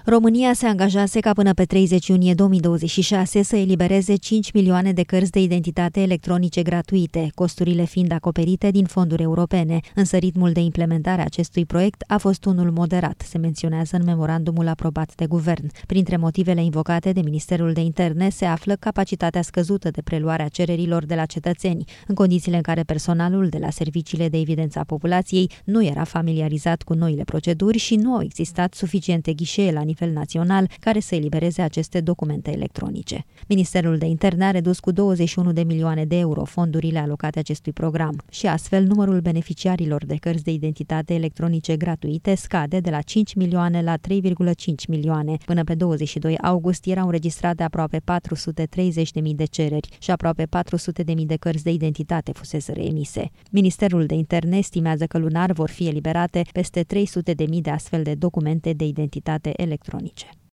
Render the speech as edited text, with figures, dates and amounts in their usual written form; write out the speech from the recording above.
România se angajase ca până pe 30 iunie 2026 să elibereze 5 milioane de cărți de identitate electronice gratuite, costurile fiind acoperite din fonduri europene, însă ritmul de implementare a acestui proiect a fost unul moderat, se menționează în memorandumul aprobat de guvern. Printre motivele invocate de Ministerul de Interne se află capacitatea scăzută de preluare a cererilor de la cetățeni, în condițiile în care personalul de la serviciile de evidență a populației nu era familiarizat cu noile proceduri și nu au existat suficiente ghișee la nivel național care să elibereze aceste documente electronice. Ministerul de Interne a redus cu 21 de milioane de euro fondurile alocate acestui program și astfel numărul beneficiarilor de cărți de identitate electronice gratuite scade de la 5 milioane la 3,5 milioane. Până pe 22 august erau înregistrate aproape 430.000 de cereri și aproape 400.000 de cărți de identitate fuseseră emise. Ministerul de Interne estimează că lunar vor fi eliberate peste 300.000 de astfel de documente de identitate electronice.